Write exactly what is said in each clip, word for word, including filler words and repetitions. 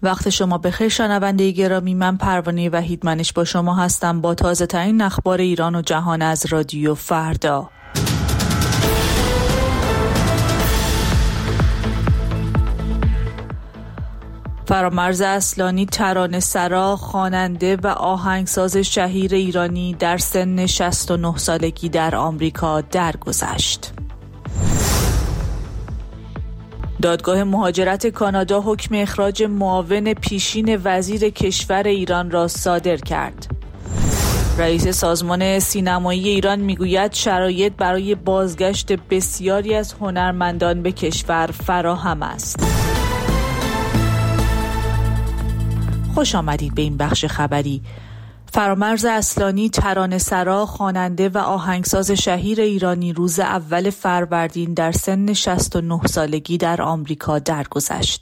وقت شما بخیر شنونده گرامی، من پروانه وحیدمنش با شما هستم با تازه ترین اخبار ایران و جهان از رادیو فردا. فرامرز اصلانی ترانه‌سرا، خواننده و آهنگساز شهیر ایرانی در سن شصت و نه سالگی در آمریکا درگذشت. دادگاه مهاجرت کانادا حکم اخراج معاون پیشین وزیر کشور ایران را صادر کرد. رئیس سازمان سینمایی ایران میگوید شرایط برای بازگشت بسیاری از هنرمندان به کشور فراهم است. خوش آمدید به این بخش خبری. فرامرز اصلانی ترانه‌سرا، خواننده و آهنگساز شهیر ایرانی روز اول فروردین در سن شصت و نه سالگی در آمریکا درگذشت.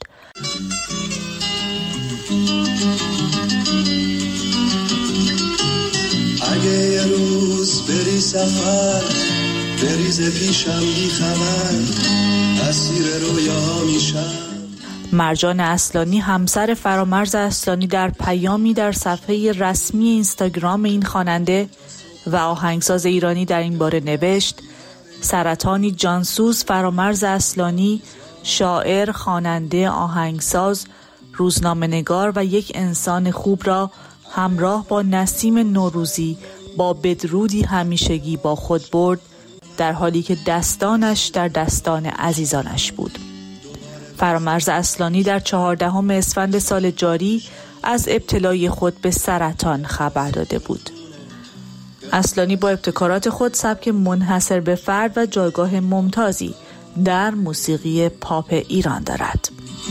اگه یه روز بری سفر بریز پیشم بی خبر اسیر رویاها میشم. مرجان اصلانی همسر فرامرز اصلانی در پیامی در صفحه رسمی اینستاگرام این خواننده و آهنگساز ایرانی در این باره نوشت: سرطانی جانسوز فرامرز اصلانی، شاعر، خواننده، آهنگساز، روزنامه‌نگار و یک انسان خوب را همراه با نسیم نوروزی با بدرودی همیشگی با خود برد، در حالی که دستانش در دستان عزیزانش بود. فرامرز اصلانی در چهاردهم اسفند سال جاری از ابتلای خود به سرطان خبر داده بود. اصلانی با ابتکارات خود سبک منحصر به فرد و جایگاه ممتازی در موسیقی پاپ ایران دارد.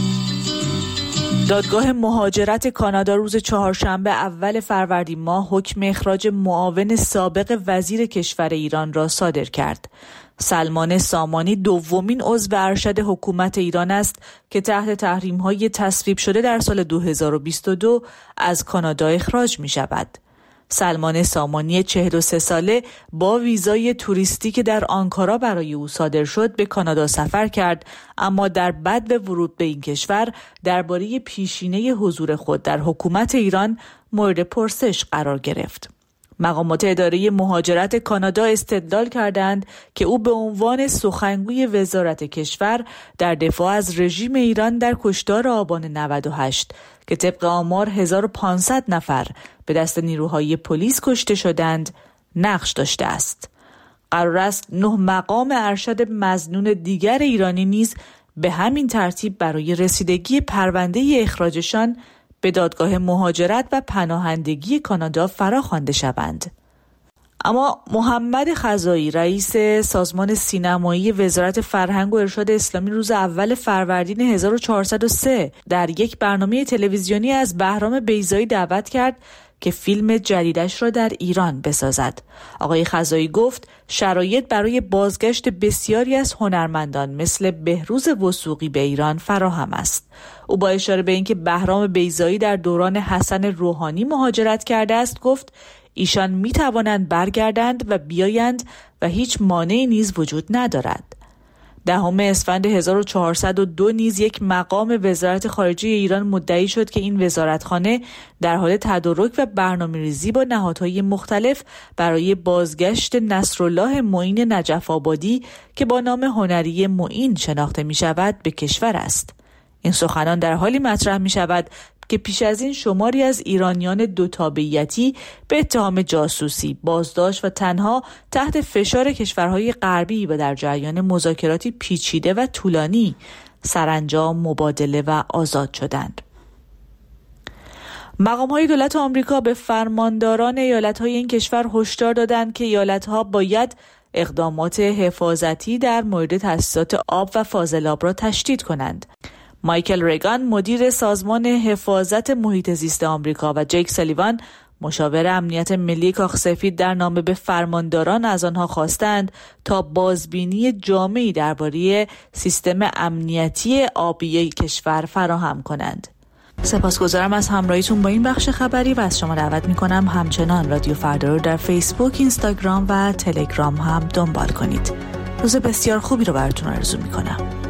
دادگاه مهاجرت کانادا روز چهارشنبه اول فروردین ماه حکم اخراج معاون سابق وزیر کشور ایران را صادر کرد. سلمان سامانی دومین عضو ارشد حکومت ایران است که تحت تحریم‌های تصویب شده در سال دو هزار و بیست و دو از کانادا اخراج می شود. سلمان سامانی چهل و سه ساله با ویزای توریستی که در آنکارا برای او صادر شد به کانادا سفر کرد، اما در بدو ورود به این کشور درباره پیشینه حضور خود در حکومت ایران مورد پرسش قرار گرفت. مقامات اداره مهاجرت کانادا استدلال کردند که او به عنوان سخنگوی وزارت کشور در دفاع از رژیم ایران در کشتار آبان نود و هشت که طبق آمار هزار و پانصد نفر به دست نیروهای پلیس کشته شدند نقش داشته است. قرار است نه مقام ارشد مظنون دیگر ایرانی نیز به همین ترتیب برای رسیدگی پرونده اخراجشان به دادگاه مهاجرت و پناهندگی کانادا فراخوانده شوند. اما محمد خزایی رئیس سازمان سینمایی وزارت فرهنگ و ارشاد اسلامی روز اول فروردین هزار و چهارصد و سه در یک برنامه تلویزیونی از بهرام بیضایی دعوت کرد که فیلم جدیدش را در ایران بسازد. آقای خزایی گفت شرایط برای بازگشت بسیاری از هنرمندان مثل بهروز وثوقی به ایران فراهم است. او با اشاره به اینکه بهرام بیضایی در دوران حسن روحانی مهاجرت کرده است گفت ایشان می توانند برگردند و بیایند و هیچ مانعی نیز وجود ندارد. دهم اسفند هزار و چهارصد و دو نیز یک مقام وزارت خارجه ایران مدعی شد که این وزارتخانه در حال تدارک و برنامه‌ریزی با نهادهای مختلف برای بازگشت نصرالله معین نجف آبادی که با نام هنری معین شناخته می شود به کشور است. این سخنان در حالی مطرح می شود که پیش از این شماری از ایرانیان دو تابعیتی به اتهام جاسوسی، بازداشت و تنها تحت فشار کشورهای غربی و در جریان مذاکراتی پیچیده و طولانی سرانجام مبادله و آزاد شدند. مقام‌های دولت آمریکا به فرمانداران ایالت‌های این کشور هشدار دادند که ایالت‌ها باید اقدامات حفاظتی در مورد تأسیسات آب و فاضلاب را تشدید کنند. مایکل ریگان مدیر سازمان حفاظت محیط زیست آمریکا و جیک سالیوان مشاور امنیت ملی کاخ سفید در نامه به فرمانداران از آنها خواستند تا بازبینی جامعی درباره سیستم امنیتی آبی کشور فراهم کنند. سپاسگزارم از همراهیتون با این بخش خبری و از شما دعوت می‌کنم همچنان رادیو فردا رو در فیسبوک، اینستاگرام و تلگرام هم دنبال کنید. روز بسیار خوبی رو براتون آرزو می‌کنم.